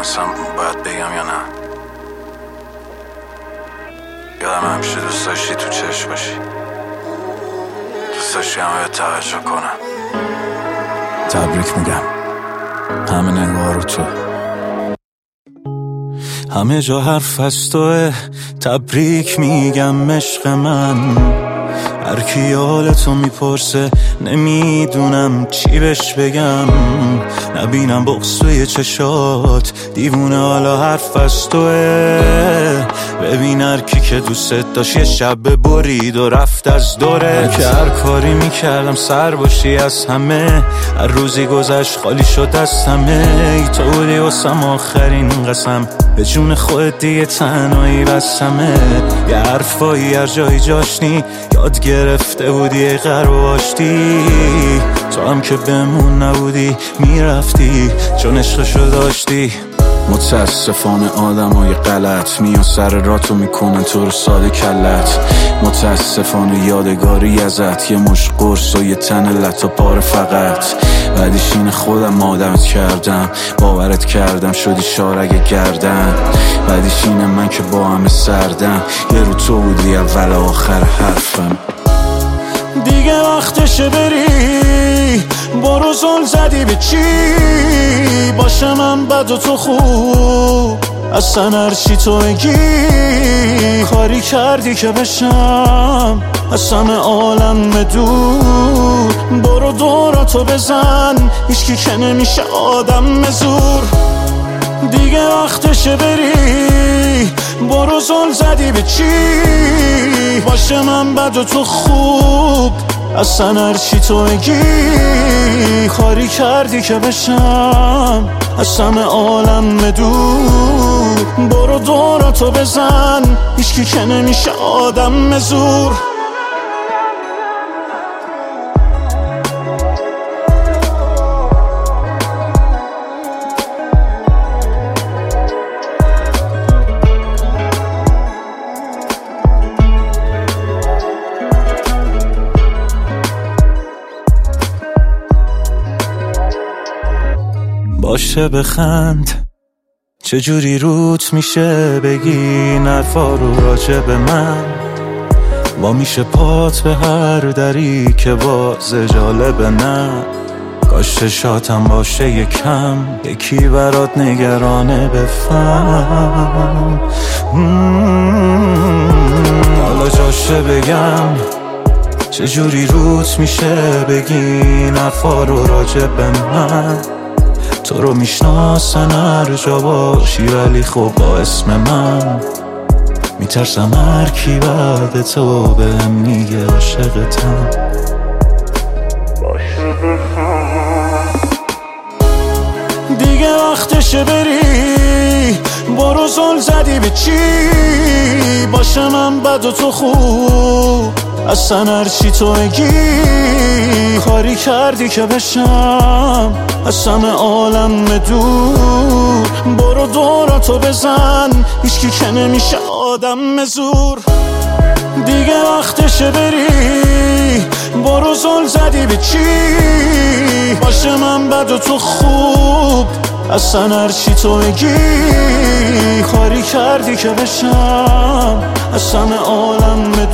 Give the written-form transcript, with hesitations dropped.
اصلا باید بگم یا نه؟ یادم همیشه دوست داشتی تو چشم باشی، دوست داشتی همه توجه کنم. تبریک میگم، همه نگاه رو تو، همه جا حرف از توه. تبریک میگم عشق من، هر کی حالتو میپرسه نمیدونم چی بهش بگم. نبینم بغض توی چشات، دیوونه حالا حرف از توه. ببین هر کی که دوست داشت یه شب برید و رفت از دوره. که هر کاری میکردم سر باشی از همه، هر روزی گذشت خالی شد از همه. ای تو بودی واسم آخرین قسم، به جون خودت دیگه تنهایی بسمه. یه حرفایی هر جایی جاشنی یاد گرفته بودی ای غرب آشتی. تو هم که بمون نبودی میرفتی چون عشقشو داشتی. متاسفانه آدمای غلط میان سر راتو میکنن تو رو ساده کلت. متاسفانه یادگاری ازت یه مش قرص و یه تن لطا پاره فقط. بعدش اینه خودم آدمت کردم، باورت کردم شدی شارگ گردن. بعدش اینه من که با همه سردم، یه رو تو بودی اول آخر حرفم. دیگه وقتشه بری، برو زل زدی به چی؟ باشه من بد و تو خوب، اصلا هرچی تو بگی. کاری کردی که بشم از همه عالم دور. برو دوراتو بزن، هیچکی که نمیشه آدم زور. دیگه وقتشه بری، برو زل زدی به چی؟ باشه من بد و تو خوب، اصلا هرچی تو بگی. کاری کردی که بشم از همه عالم دور. برو دوراتو بزن، هیچکی که نمیشه آدم زور. باشه بخند، چجوری روت میشه بگی نرفا رو راجع به من. با میشه پات به هر دری که باز جالبه نه. کاش چشاتم باشه یکم، یکی برات نگرانه بفهم. حالا جاشه بگم، چجوری روت میشه بگی نرفا رو راجع به من. تو رو میشناسن هر جا باشی، ولی خب با اسم من میترسم هر کی بعد تو بهم میگه عاشقتم. دیگه وقتشه بری، برو زل زدی به چی؟ باشه من بد و تو خوب، اصلا هرچی تو بگی. کاری کردی که بشم از همه عالم دور. برو دوراتو بزن، هیچکی که نمیشه آدم زور. دیگه وقتشه بری، برو زل زدی به چی؟ باشه من بد و تو خوب، اصلا هرچی تو بگی. کاری کردی که بشم از همه عالم